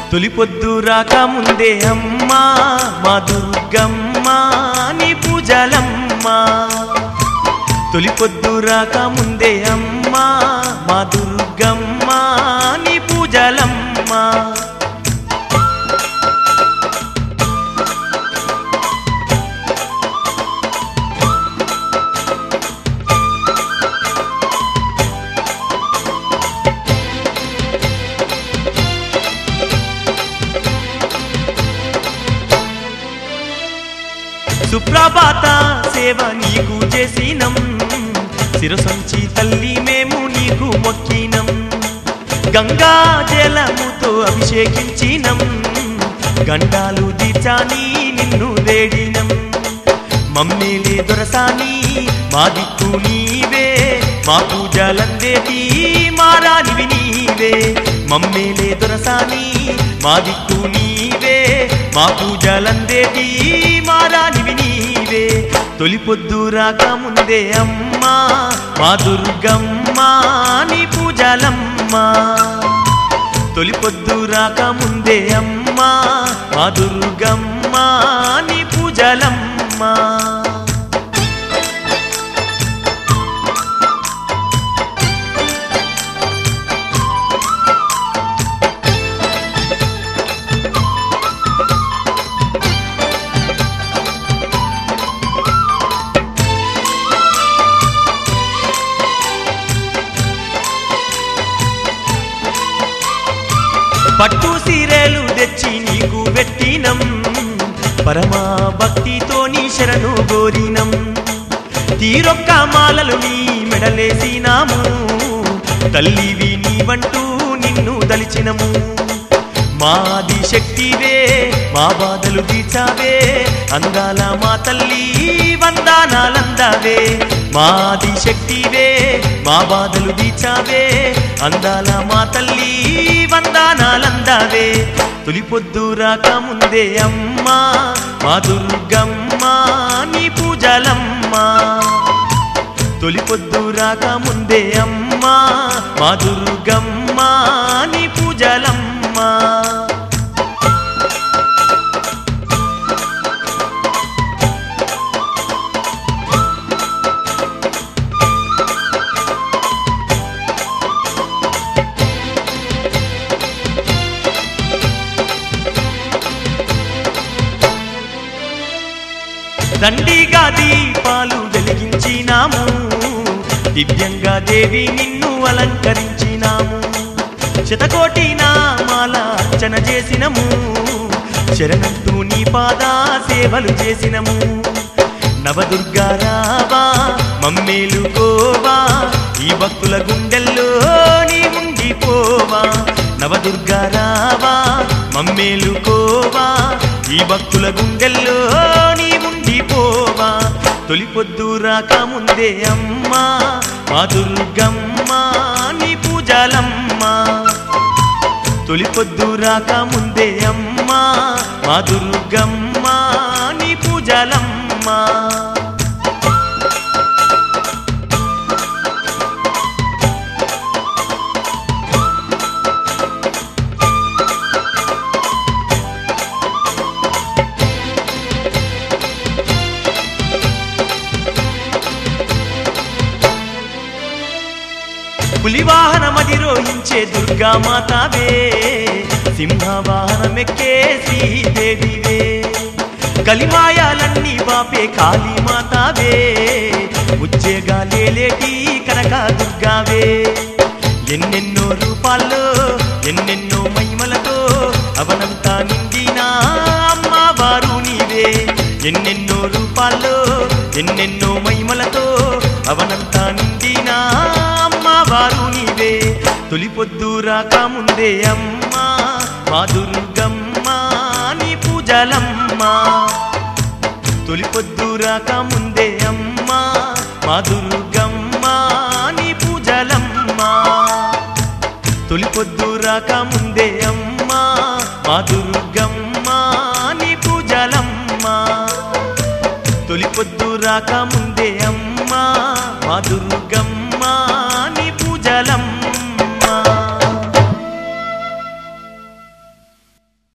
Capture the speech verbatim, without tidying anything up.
తొలి పొద్దు రాక ముందే అమ్మా మా దుర్గమ్మ నీ పూజలమ్మ తొలి పొద్దు రాక ముందే అమ్మా మా దుర్గమ్మ నీ పూజలమ్మ సుప్రభాత సేవ నీకు చేసినం శిరసొంచి తల్లి మేము నీకు మొక్కినం గంగా జలముతో అభిషేకించినం గండాలు దీచాని నిన్ను వేడినం మమ్మేలే దొరసాని మా దిక్కు నీవే మా పూజలందేటి మారానివి నీవే మమ్మేలే దొరసాని మా దిక్కు నీవే మా పూజలందేటి మారానివి నీవే తొలి పొద్దు రాక ముందే అమ్మా మా దుర్గమ్మ నీ పూజలమ్మ తొలి పొద్దు రాక ముందే అమ్మా మా దుర్గమ్మ నీ పూజలమ్మ పట్టు సీరెలు తెచ్చి నీకు పెట్టినం పరమా భక్తితో నీ శరణు గోరినం తీరొక్క మాలలు నీ మెడలేసినాము తల్లివి నీవంటూ నిన్ను దలిచినము మాది శక్తివే మా బాధలు తీర్చావే అందాల మా తల్లి వందనాలందావే మాది శక్తివే మా బాధలు తీర్చావే అందాల మా తల్లి వందనాలందావే తొలి పొద్దు రాక ముందే అమ్మా మా దుర్గమ్మ నీ పూజలమ్మ తొలి పొద్దు రాక ముందే అమ్మా మా దుర్గమ్మ నీ పూజలమ్మ దండిగా దీపాలు వెలిగించినాము దివ్యంగా దేవి నిన్ను అలంకరించినాము శతకోటి నామాల అర్చన చేసినము శరణంటూ నీ పాదా సేవలు చేసినము నవదుర్గా రావా మమ్మేలుకోవా ఈ భక్తుల గుండెల్లో నీ ఉండిపోవా నవదుర్గా రావా మమ్మేలుకోవా ఈ భక్తుల గుండెల్లో నీ ఉండిపోవా తొలి పొద్దు రాక ముందే అమ్మా మా దుర్గమ్మ నీ పూజలమ్మ తొలి పొద్దు రాక ముందే అమ్మా మా దుర్గమ్మ నీ పూజలమ్మ పులివాహనమధిరోహించే దుర్గామాతావే సింహవాహనమెక్కే శ్రీదేవివే కలిమాయాలన్నీ బాపే కాళీమాతావే ఉజ్జేగా లేలేటి కనక దుర్గావే ఎన్నెన్నో రూపాల్లో ఎన్నెన్నో మహిమలతో అవనంతా నిండినా అమ్మవారు నీవే ఎన్నెన్నో రూపాల్లో ఎన్నెన్నో మహిమలతో అవనంతా నిండినా అమ్మవారు నీవే తొలి పొద్దు రాక ముందే అమ్మా మా దుర్గమ్మ నీ పూజలమ్మ తొలి పొద్దు రాక ముందే అమ్మా మా దుర్గమ్మ నీ పూజలమ్మ తొలి పొద్దు రాక ముందే అమ్మా మా దుర్గమ్మ నీ పూజలమ్మ తొలి పొద్దు రాక ముందే అమ్మా మా దుర్గమ్మ